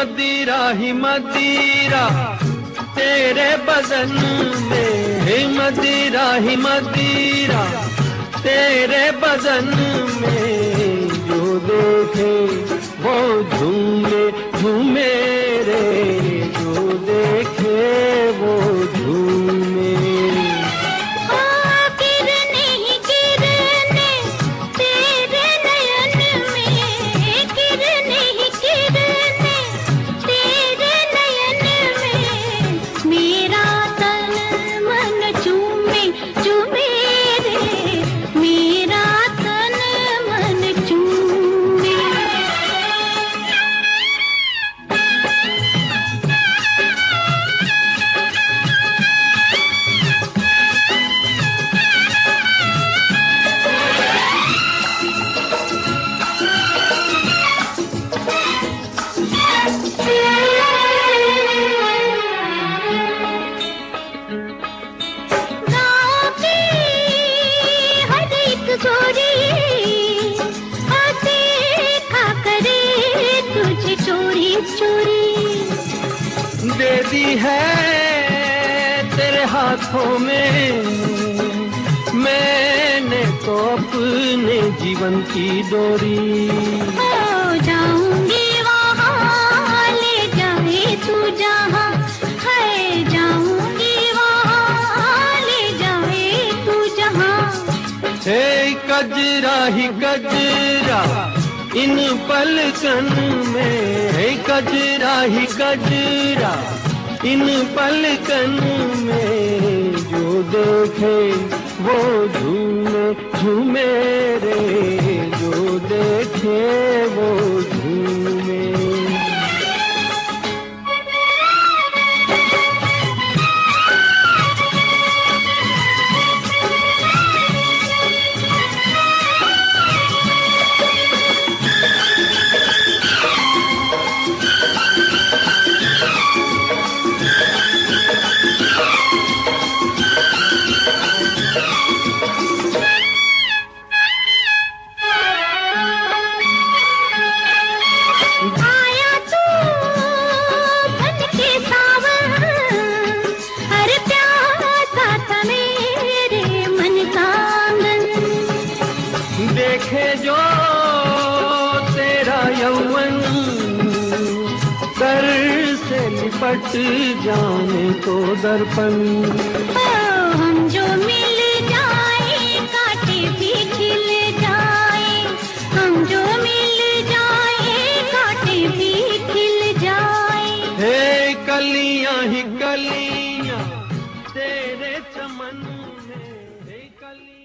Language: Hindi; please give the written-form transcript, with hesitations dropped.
मदिरा ही मदिरा तेरे बदन में, हे मदिरा ही मदिरा तेरे बदन में, जो देखे वो झूमे झूमे रे, जो देखे वो झूमे। दे दी है तेरे हाथों में मैंने तो अपने जीवन की डोरी। हो जाऊंगी वहाँ ले जाए तू जहाँ है, जाऊंगी वहाँ ले जाए तू जहाँ। हे कजरा ही कजरा इन पलकन में, है कजरा ही कजरा इन पलकन में, जो देखे वो झूमे झूमे रे, जो देखे वो झूमे। देखे जो तेरा यौवन कर से लिपट जाने को दर्पण। हम जो मिल जाए कांटे भी खिल जाए, हम जो मिल जाए कांटे भी खिल जाए। हे कलियां ही कलियां तेरे चमन में, हे कलियां